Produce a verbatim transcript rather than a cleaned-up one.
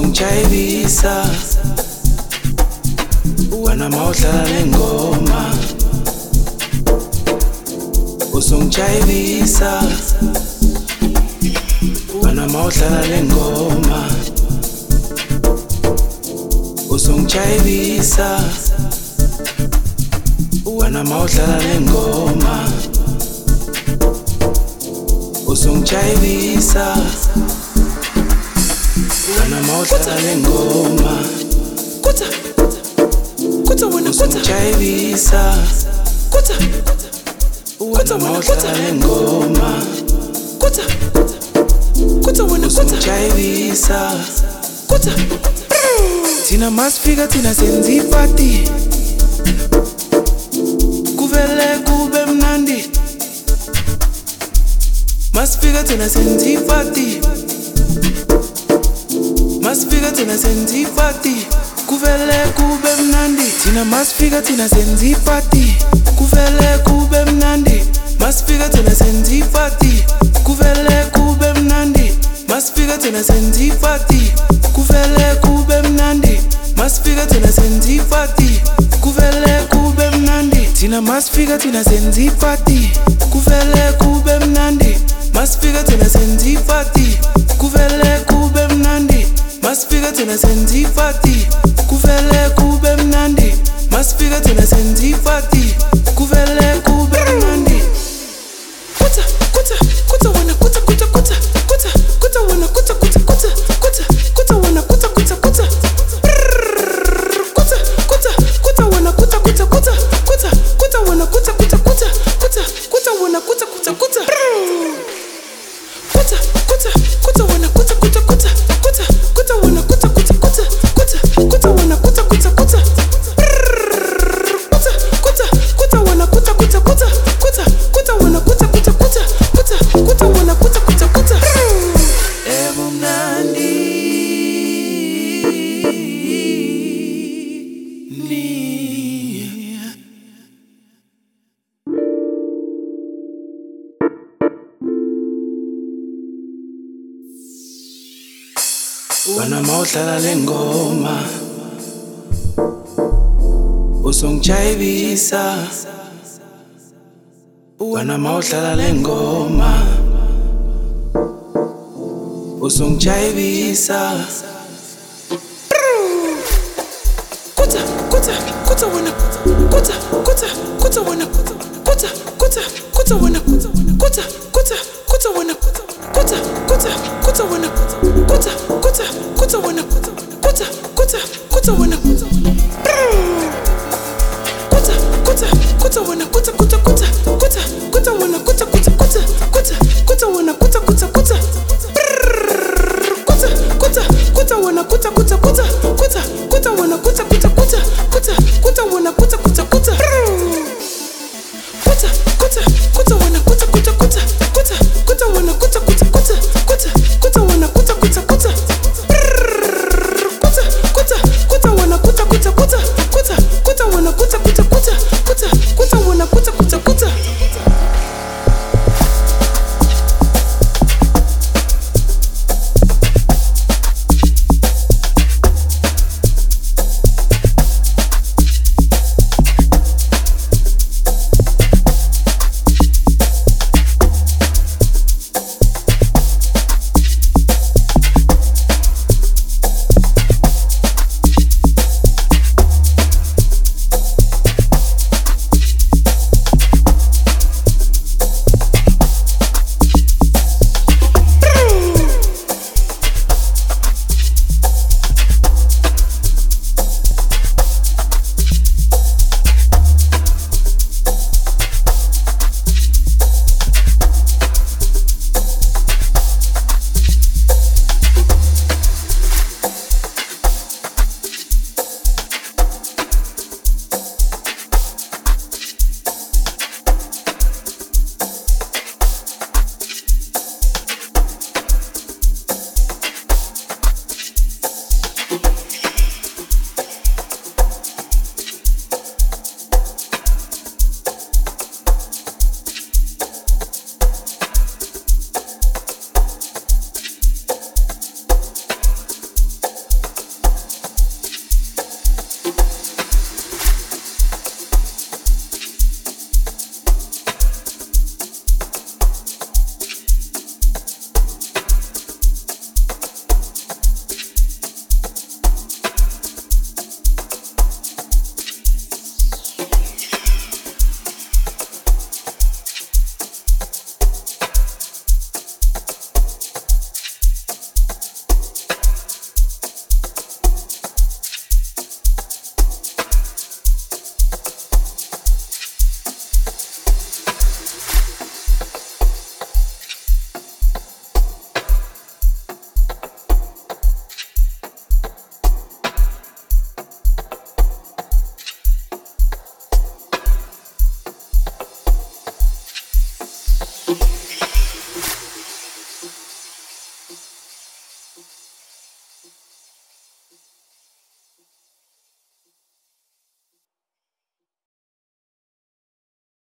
usungijayivisa wena mawudlala lengoma usungijayivisa wena mawudlala lengoma usungijayivisa wena mawudlala lengoma usungijayivisa wena mawudlala lengoma Kuta Kuta wena kuta usungijayivisa Kuta wena mawudlala lengoma Kuta Kuta wena kuta usungijayivisa Kuta Thina masifika thina senza ipati kuvele kube mnandi masifika thina senza ipati masifika thina senza ipati kuvele kube mnandi thina masifika thina senza ipati kuvele kube mnandi masifika thina senza ipati kuvele kube mnandi masifika thina senza ipati kuvele kube mnandi masifika thina senza ipati kuvele kube mnandi thina masifika thina senza ipati kuvele kube mnandi masifika thina senza ipati kuvele kube mnandi masifika thina senza ipati kuvele kube mnandi masifika thina senza ipati kuvele kube mnandi Kuta Kuta Kuta wena kuta kuta kuta Kuta Kuta wena kuta kuta kuta Kuta Kuta wena kuta kuta kuta Kuta Kuta Kuta wena kuta kuta kuta Kuta Kuta wena kuta kuta kuta Kuta Kuta wena kuta kuta kuta Kuta Kuta Kuta wena kuta kuta kuta Kuta Kuta wena kuta kuta kuta Kuta Kuta wena kuta kuta kuta Kuta Kuta Kuta wena kuta kuta kuta Kuta Kuta wena kuta kuta kuta Kuta Kuta wena kuta kuta kuta ebumnandi ni wena mawudlala lengoma usungijayivisa wena mawudlala lengoma usungijayivisa Kuta Kuta Kuta wena Kuta Kuta Kuta wena Kuta Kuta Kuta wena Kuta Kuta Kuta wena Kuta Kuta Kuta wena Kuta Kuta Kuta Kuta wena Kuta Kuta Kuta wena